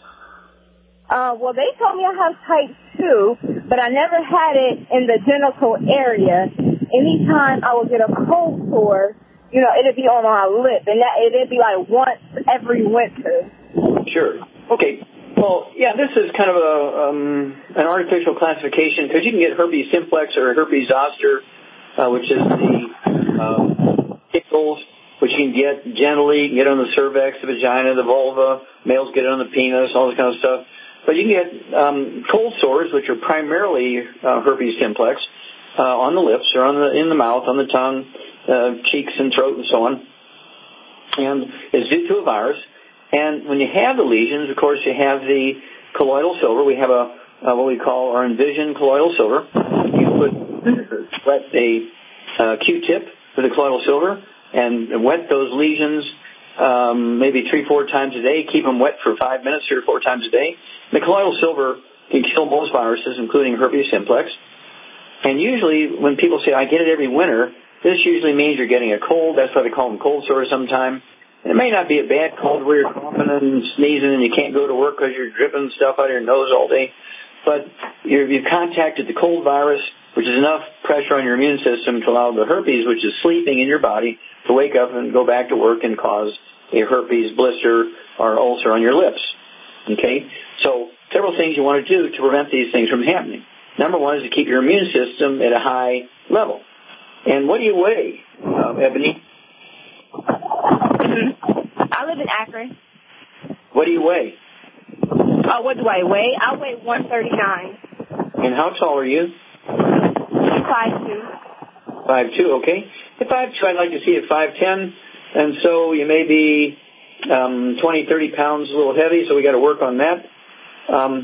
Uh, well, they told me I have type two, but I never had it in the genital area. Anytime I would get a cold sore, you know, it'd be on my lip, and that it'd be like once every winter. Sure. Okay. Well, yeah, this is kind of a um, an artificial classification because you can get herpes simplex or herpes zoster, uh, which is the um, tickles, which you can get genitally. You can get on the cervix, the vagina, the vulva. Males get it on the penis, all this kind of stuff. But you can get um, cold sores, which are primarily uh, herpes simplex, uh, on the lips or on the in the mouth, on the tongue, uh, cheeks and throat, and so on. And it's due to a virus. And when you have the lesions, of course, you have the colloidal silver. We have a uh, what we call our Envision colloidal silver. You put wet a uh, Q-tip with the colloidal silver and wet those lesions um, maybe three, four times a day. Keep them wet for five minutes, three or four times a day. The colloidal silver can kill most viruses, including herpes simplex. And usually, when people say, "I get it every winter," this usually means you're getting a cold. That's why they call them cold sores sometime. It may not be a bad cold where you're coughing and sneezing and you can't go to work because you're dripping stuff out of your nose all day. But you're, you've contacted the cold virus, which is enough pressure on your immune system to allow the herpes, which is sleeping in your body, to wake up and go back to work and cause a herpes blister or ulcer on your lips. Okay? So several things you want to do to prevent these things from happening. Number one is to keep your immune system at a high level. And what do you weigh, uh, Ebony? I live in Akron. What do you weigh? Oh, what do I weigh? I weigh one thirty-nine. And how tall are you? five two. five two, okay. At five two, I'd like to see you at five ten, and so you may be um, twenty, thirty pounds, a little heavy, so we got to work on that. Um,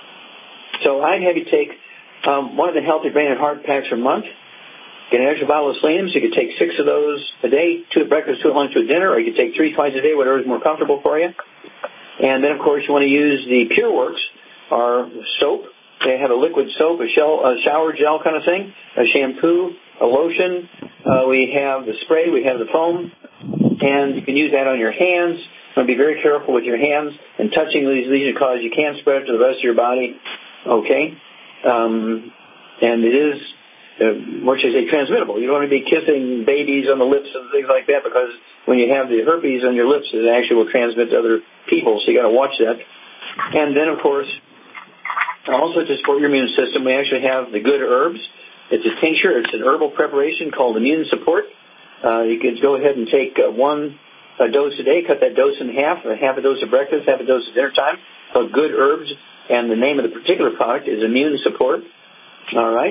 so I'd have you take um, one of the Healthy Brain and Heart packs a month. Get an extra bottle of selenium, so you could take six of those a day, two at breakfast, two at lunch, two at dinner, or you could take three twice a day, whatever is more comfortable for you. And then, of course, you want to use the PureWorks, our soap. They have a liquid soap, a, shell, a shower gel kind of thing, a shampoo, a lotion. Uh, we have the spray, we have the foam, and you can use that on your hands. You want to be very careful with your hands and touching these lesions because you can spread it to the rest of your body. Okay? Um, and it is... Uh, what should I say, transmittable. You don't want to be kissing babies on the lips and things like that because when you have the herpes on your lips, it actually will transmit to other people, so you got to watch that. And then, of course, also to support your immune system, we actually have the Good Herbs. It's a tincture. It's an herbal preparation called Immune Support. Uh, you can go ahead and take uh, one a dose a day, cut that dose in half, a half a dose at breakfast, half a dose at dinner time, called Good Herbs, and the name of the particular product is Immune Support. All right?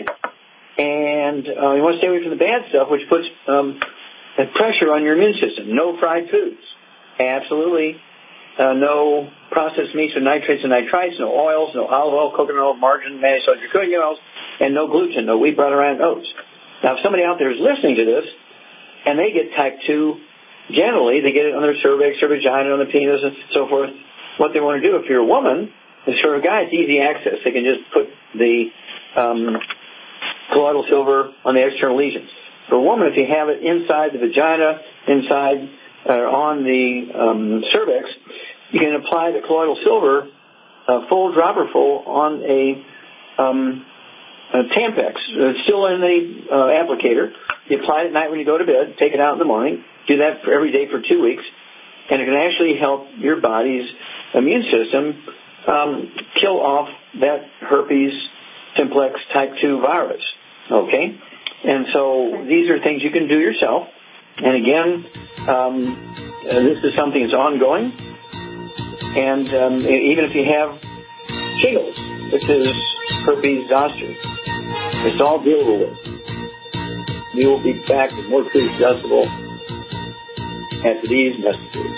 And uh, you want to stay away from the bad stuff, which puts um, pressure on your immune system. No fried foods. Absolutely. Uh, no processed meats or nitrates and nitrites, no oils, no olive oil, coconut oil, margarine, manufactured cooking oils, and no gluten, no wheat, butter, and oats. Now, if somebody out there is listening to this, and they get type two, generally, they get it on their cervix, their vagina, on the penis, and so forth, what they want to do, if you're a woman, is for a guy, it's easy access. They can just put the... Um, colloidal silver on the external lesions. For a woman, if you have it inside the vagina, inside uh, on the um, cervix, you can apply the colloidal silver, uh, full dropper full, on a, um, a Tampax. It's still in the uh, applicator. You apply it at night when you go to bed, take it out in the morning, do that for every day for two weeks, and it can actually help your body's immune system um, kill off that herpes simplex type two virus. Okay? And so these are things you can do yourself. And again, Um, uh, this is something that's ongoing. And um, even if you have shingles, this is herpes zoster. It's all dealable with. We will be back with more Cruise Decibel after these messages.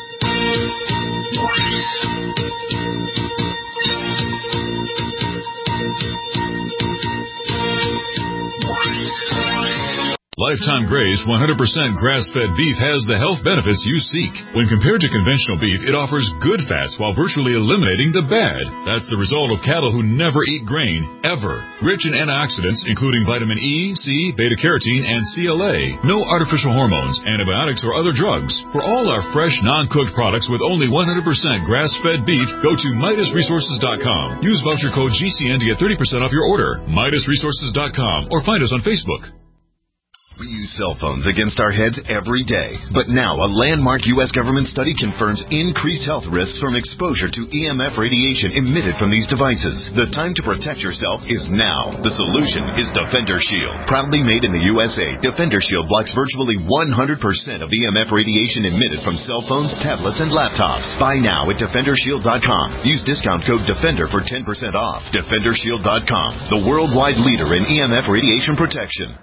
Lifetime Graze one hundred percent grass-fed beef has the health benefits you seek. When compared to conventional beef, it offers good fats while virtually eliminating the bad. That's the result of cattle who never eat grain, ever. Rich in antioxidants, including vitamin E, C, beta-carotene, and C L A. No artificial hormones, antibiotics, or other drugs. For all our fresh, non-cooked products with only one hundred percent grass-fed beef, go to Midas Resources dot com. Use voucher code G C N to get thirty percent off your order. Midas Resources dot com or find us on Facebook. We use cell phones against our heads every day. But now a landmark U S government study confirms increased health risks from exposure to E M F radiation emitted from these devices. The time to protect yourself is now. The solution is Defender Shield. Proudly made in the U S A, Defender Shield blocks virtually one hundred percent of E M F radiation emitted from cell phones, tablets, and laptops. Buy now at Defender Shield dot com. Use discount code DEFENDER for ten percent off. Defender Shield dot com, the worldwide leader in E M F radiation protection.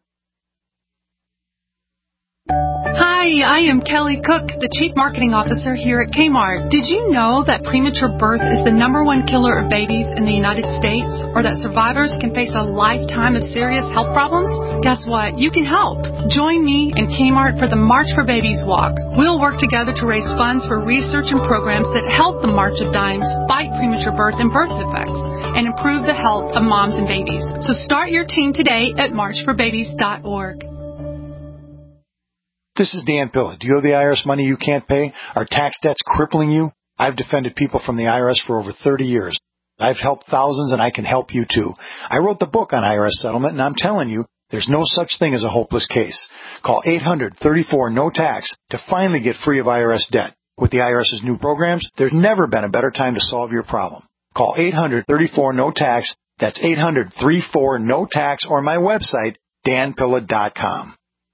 Hi, I am Kelly Cook, the Chief Marketing Officer here at Kmart. Did you know that premature birth is the number one killer of babies in the United States, or that survivors can face a lifetime of serious health problems? Guess what? You can help. Join me and Kmart for the March for Babies Walk. We'll work together to raise funds for research and programs that help the March of Dimes fight premature birth and birth defects and improve the health of moms and babies. So start your team today at march for babies dot org. This is Dan Pilla. Do you owe the I R S money you can't pay? Are tax debts crippling you? I've defended people from the I R S for over thirty years. I've helped thousands, and I can help you too. I wrote the book on I R S settlement, and I'm telling you, there's no such thing as a hopeless case. Call eight hundred, thirty-four, no tax to finally get free of I R S debt. With the IRS's new programs, there's never been a better time to solve your problem. Call eight hundred, thirty-four, no tax. That's eight hundred, thirty-four, no tax, or my website, dan pilla dot com.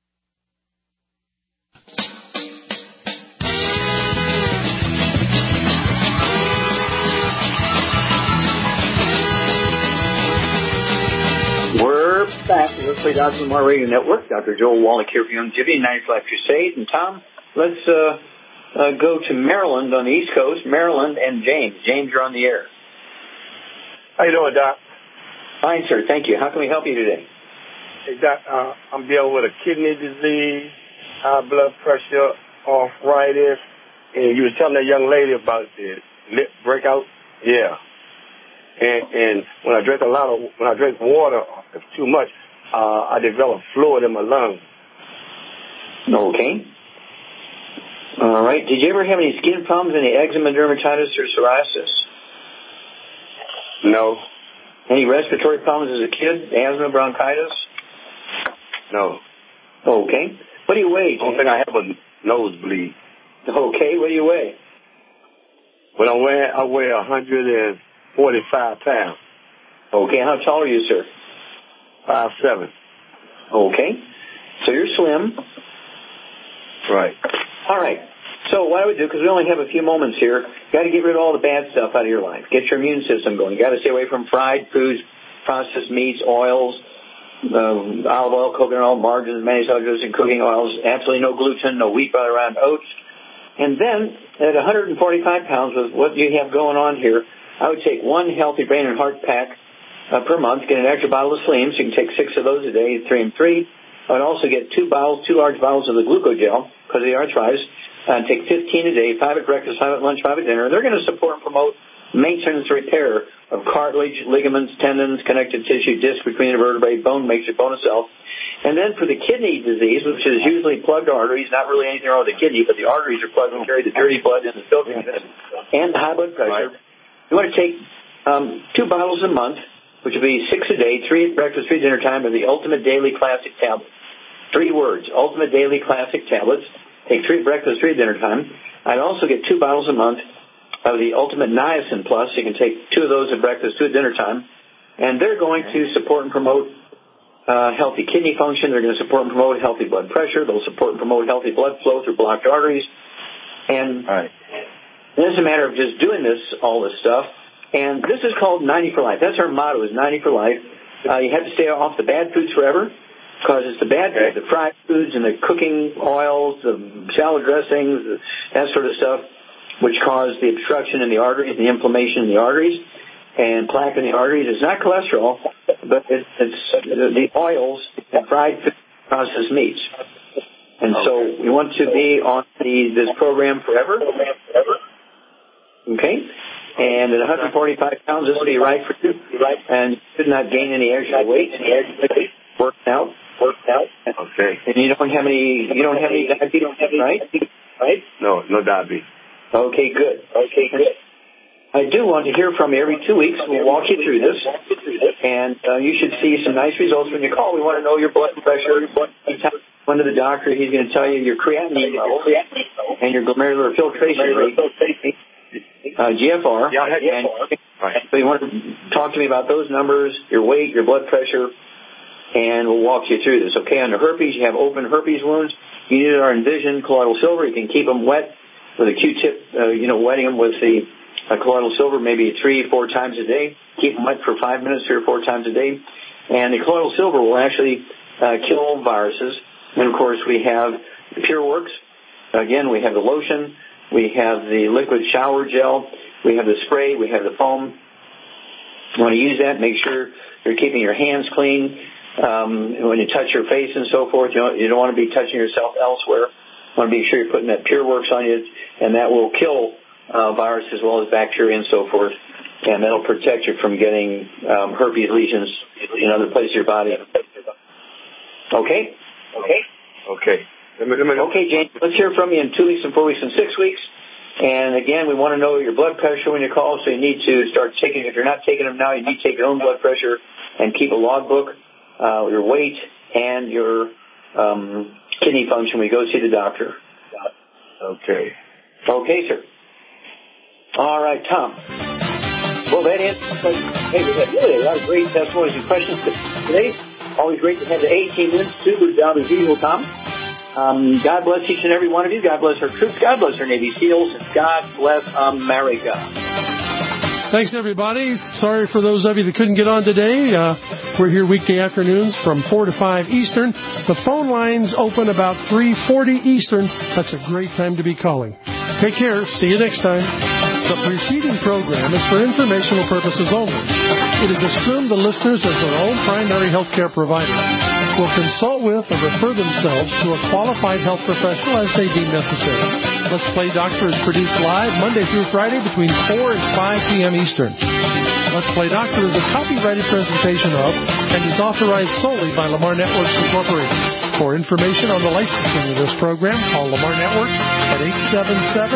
We're back to the Play Doctor Lamar Radio Network. Doctor Joel Wallach here for Youngevity, Ninth Life Crusade. And Tom, let's uh, uh, go to Maryland on the East Coast. Maryland and James. James, you're on the air. How you doing, Doc? Fine, sir. Thank you. How can we help you today? Hey, Doc, uh, I'm dealing with a kidney disease, high blood pressure, arthritis, and you were telling that young lady about the lip breakout. Yeah. And, and when I drink a lot of, when I drink water too much, uh, I develop fluid in my lungs. Okay. All right. Did you ever have any skin problems, any eczema, dermatitis, or psoriasis? No. Any respiratory problems as a kid? Asthma, bronchitis? No. Okay. What do you weigh? I don't think I have a nosebleed. Okay. What do you weigh? When I weigh, I weigh one hundred forty-five pounds. Okay. How tall are you, sir? Five seven. Okay. So you're slim. Right. All right. So what I would do, because we only have a few moments here, got to get rid of all the bad stuff out of your life. Get your immune system going. Got to stay away from fried foods, processed meats, oils, uh, olive oil, coconut oil, margarine, manufacturers, and cooking oils. Absolutely no gluten, no wheat, butter, around oats. And then at one hundred forty-five pounds, with what you have going on here, I would take one healthy brain and heart pack uh, per month, get an extra bottle of Slim, so you can take six of those a day, three and three. I would also get two bottles, two large bottles of the glucogel because of the arthritis, and take fifteen a day, five at breakfast, five at lunch, five at dinner. And they're going to support and promote maintenance and repair of cartilage, ligaments, tendons, connective tissue, disc between the vertebrae, bone matrix, bone itself. And then for the kidney disease, which is usually plugged arteries, not really anything wrong with the kidney, but the arteries are plugged and carry the dirty blood in the filthy unit, and high blood pressure, you want to take um, two bottles a month, which would be six a day, three at breakfast, three at dinner time, of the Ultimate Daily Classic Tablets. Three words, Ultimate Daily Classic Tablets. Take three at breakfast, three at dinner time. I'd also get two bottles a month of the Ultimate Niacin Plus. You can take two of those at breakfast, two at dinner time. And they're going to support and promote uh, healthy kidney function. They're going to support and promote healthy blood pressure. They'll support and promote healthy blood flow through blocked arteries. And All right. it's a matter of just doing this, all this stuff. And this is called ninety for life. That's our motto, is ninety for life. Uh, you have to stay off the bad foods forever, because it's the bad foods, the fried foods and the cooking oils, the salad dressings, that sort of stuff, which cause the obstruction in the arteries, the inflammation in the arteries, and plaque in the arteries. It's not cholesterol, but it's, it's the oils and fried food, processed meats. And so we want to be on the this program forever. Okay? And at one hundred forty-five pounds, this will be right for you. And you should not gain any extra weight. Working out. Worked out. Okay. And you don't have any, you don't have any diabetes, right? Right? No, no diabetes. Okay, good. Okay, good. I do want to hear from you every two weeks. We'll walk you through this. And uh, you should see some nice results when you call. We want to know your blood pressure. One to the doctor, he's going to tell you your creatinine level and your glomerular filtration rate, uh, G F R. Yeah, I had and, right. So you want to talk to me about those numbers, your weight, your blood pressure, and we'll walk you through this. Okay, under herpes, you have open herpes wounds. You need our Envision colloidal silver. You can keep them wet with a Q-tip, uh, you know, wetting them with the uh, colloidal silver maybe three, four times a day. Keep them wet for five minutes, three or four times a day. And the colloidal silver will actually uh, kill viruses. And, of course, we have the PureWorks. Again, we have the lotion. We have the liquid shower gel. We have the spray. We have the foam. You want to use that. Make sure you're keeping your hands clean. Um, when you touch your face and so forth, you don't, you don't want to be touching yourself elsewhere. You want to be sure you're putting that PureWorks on you, and that will kill uh, virus as well as bacteria and so forth. And that'll protect you from getting um, herpes lesions in other places of your body. Okay? Okay. Okay. Let me, let me okay, James. Let's hear from you in two weeks and four weeks and six weeks. And again, we want to know your blood pressure when you call, so you need to start taking. If you're not taking them now, you need to take your own blood pressure and keep a logbook, uh, your weight and your um, kidney function when you go see the doctor. Okay. Okay, sir. All right, Tom. Well, that is. Hey, we had really a lot of great testimonies and questions today. Always great to have the eighteen minutes, too. We're down as usual, Tom. Um, God bless each and every one of you. God bless our troops. God bless our Navy SEALs. And God bless America. Thanks, everybody. Sorry for those of you that couldn't get on today. Uh, we're here weekday afternoons from four to five Eastern. The phone lines open about three forty Eastern. That's a great time to be calling. Take care. See you next time. The preceding program is for informational purposes only. It is assumed the listeners, as their own primary health care provider, will consult with or refer themselves to a qualified health professional as they deem necessary. Let's Play Doctor is produced live Monday through Friday between four and five p.m. Eastern. Let's Play Doctor is a copyrighted presentation of and is authorized solely by Lamar Networks Incorporated. For information on the licensing of this program, call Lamar Networks at eight seven seven.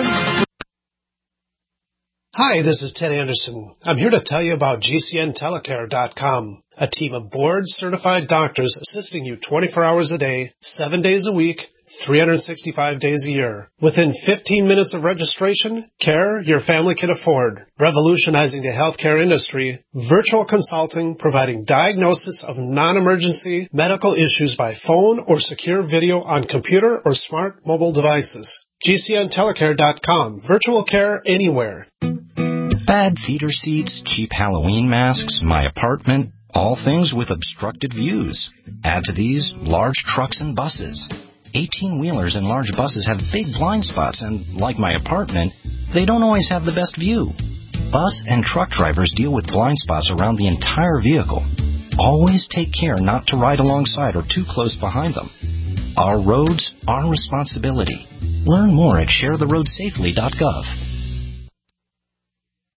Hi, this is Ted Anderson. I'm here to tell you about G C N telecare dot com, a team of board-certified doctors assisting you twenty-four hours a day, seven days a week, three hundred sixty-five days a year. Within fifteen minutes of registration, care your family can afford. Revolutionizing the healthcare industry, virtual consulting providing diagnosis of non-emergency medical issues by phone or secure video on computer or smart mobile devices. G C N telecare dot com. Virtual care anywhere. Bad theater seats, cheap Halloween masks, my apartment, all things with obstructed views. Add to these, large trucks and buses. eighteen-wheelers and large buses have big blind spots, and like my apartment, they don't always have the best view. Bus and truck drivers deal with blind spots around the entire vehicle. Always take care not to ride alongside or too close behind them. Our roads, our responsibility. Learn more at share the road safely dot gov.